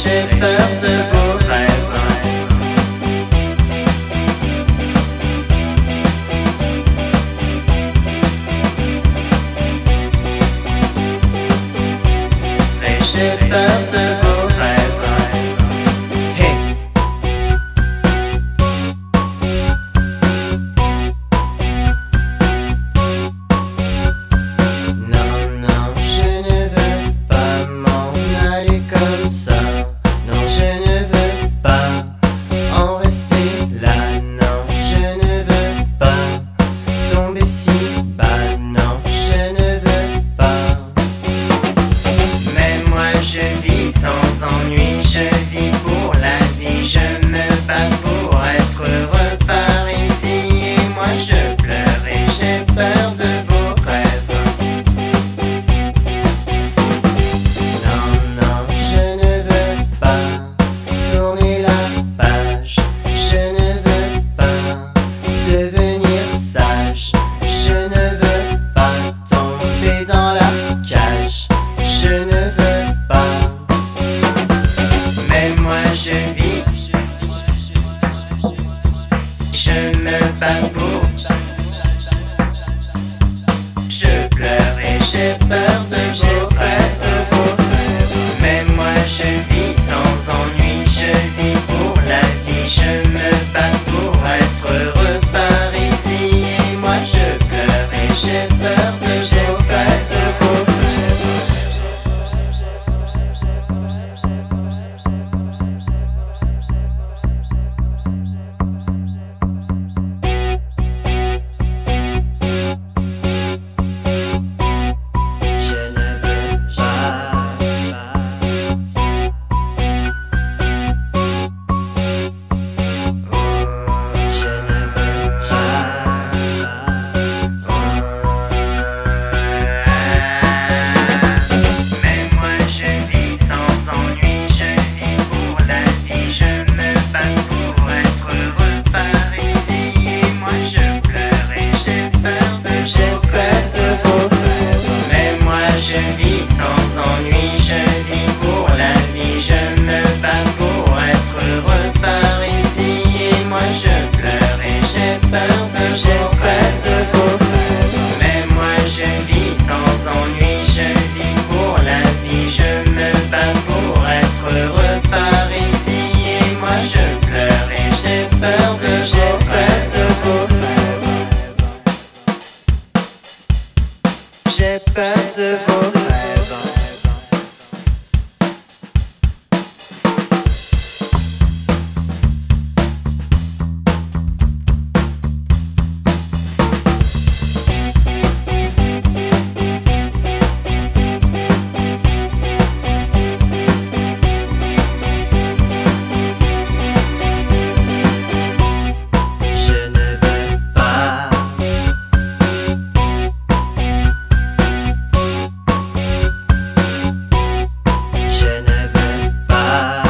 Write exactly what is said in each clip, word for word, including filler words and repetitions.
j'ai peur de vos rêves. Mais j'ai peur de vos rêves. Hey. Non, non, je ne veux pas m'en aller comme ça. Non, je ne veux pas en rester là. Non, je ne veux pas tomber si bas. Non, je ne veux pas. Mais moi je vis sans ennui, je vis pour la vie. Je me bats pour être heureux par ici. Et moi je pleure et j'ai peur de vos rêves. Non, non, je ne veux pas tourner la page. Je ne veux pas devenir sage. Je ne veux pas tomber dans la cage. Je ne veux pas. Mais moi je vis. Je me bats pour. Je pleure et j'ai peur de vos rêves. Mais moi je vis sans ennui, je vis pour la vie. Je me bats pour être heureux par ici. Et moi je pleure et j'ai peur de vos rêves. Je ne veux pas. Je ne veux pas. Mais moi je vis sans ennui, je vis pour la vie. Je me bats pour être heureux par ici. Et moi je pleure et j'ai peur de j'ai peur de vos rêves. Mais moi je vis sans ennui, je vis pour la vie. Je me bats pour être heureux par ici. Et moi je pleure et j'ai peur de j'ai peur de vos rêves. Mais moi je vis sans ennui, je vis pour la vie. Je me bats pour être heureux par ici. Et moi je pleure et j'ai peur de j'ai peur de vos rêves. J'ai peur de vos rêves. Je ne veux pas. Je ne veux pas.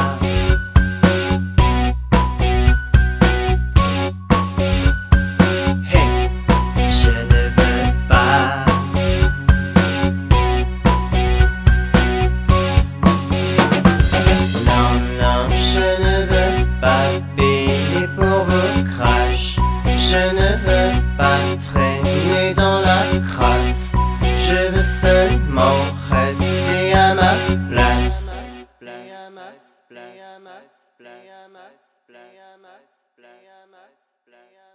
Hey. Je ne veux pas. Non, non, je ne veux pas payer pour vos crashs. Je ne veux pas traîner dans la crasse. Je veux seulement rester à ma place.